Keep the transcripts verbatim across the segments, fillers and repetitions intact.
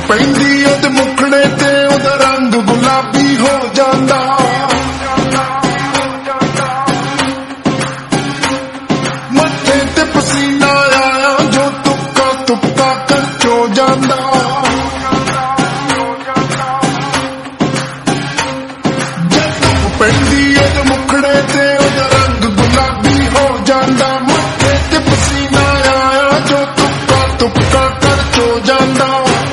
ਪੈਂਦੀ ਉਹਦੇ ਮੁਖੜੇ ਤੇ ਉਹਦਾ ਰੰਗ ਗੁਲਾਬੀ ਹੋ ਜਾਂਦਾ ਮੱਥੇ ਤੇ ਪਸੀਨਾ ਆਇਆ ਜੋ ਤੁਪਕਾ ਤੁਪਕਾ ਕਰ ਚੋ ਜਾਂਦਾ ਜਦੋਂ ਪੈਂਦੀ ਉਹਦੇ ਮੁਖੜੇ ਤੇ ਉਹਦਾ ਰੰਗ ਗੁਲਾਬੀ ਹੋ ਜਾਂਦਾ ਮੱਥੇ ਤੇ ਪਸੀਨਾ ਆਇਆ ਜੋ ਤੁਪਕਾ ਤੁਪਕਾ ਕਰ ਚੋ ਜਾਂਦਾ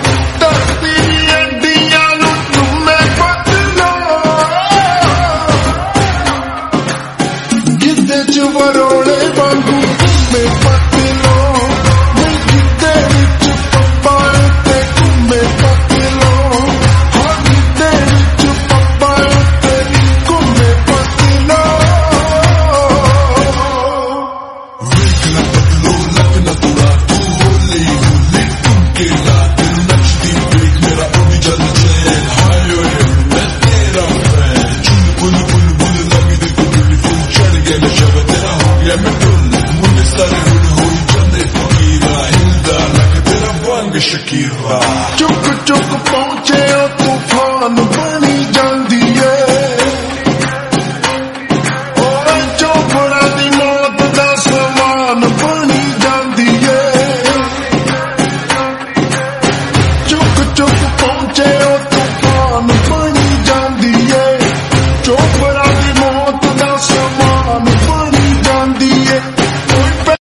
ਵਰੋਲੇ ਵਾਂਗੂ ਘੁੰਮੇ ਪਤਲੋ ਮੈਂ ਗਿੱਧੇ ਵਿੱਚ ਪੱਪਾ ਉੱਤੇ ਘੁੰਮੇ ਪਤਲੋ ਹਾਂ ਗਿੱਧੇ ਵਿੱਚ ਪੱਪਾ ਉੱਤੇ ਘੁੰਮੇ ਪਤਲੋ ਵੇਖ ਨਾ ਪਤਲੋ ਲੱਕ ਨਾ ਤੁਰਾ ਤੂੰ ਹੋਲੀ ਹੋਲੀ ਤੁਮਕੇ ਲਾ ਦਿਲ ਨੱਚਦੀ ਵੇਖ ਮੇਰਾ ਉਹ ਜਲ ਚੈਨ ਹਾਏ ਓਏ ਮੈਂ ਤੇਰਾ ਫੈਨ ਚੁਲ ਬੁਲ ਬੁਲ ਬੁਲ ਲੱਗਦੀ ਤੂੰ ਬਿਊਟੀਫੁਲ ਚੜ ਗਿਆ ਨਸ਼ਾ Yeah, me done. When they started with the whole Sunday Fakira, Hilda, like a tera bang Shakira. Chuk chuk pਹੁੰਚੇ ਉਹ ਤੂਫਾਨ ਬਣੀ ਜਾਂਦੀ ਏ ਓਏ ਚੋਪੜਾ ਦੀ ਮੌਤ ਦਾ ਸਮਾਨ ਬਣੀ ਜਾਂਦੀ ਏ ਚੁਕ ਚੁਕ ਪਹੁੰਚੇ ਉਹ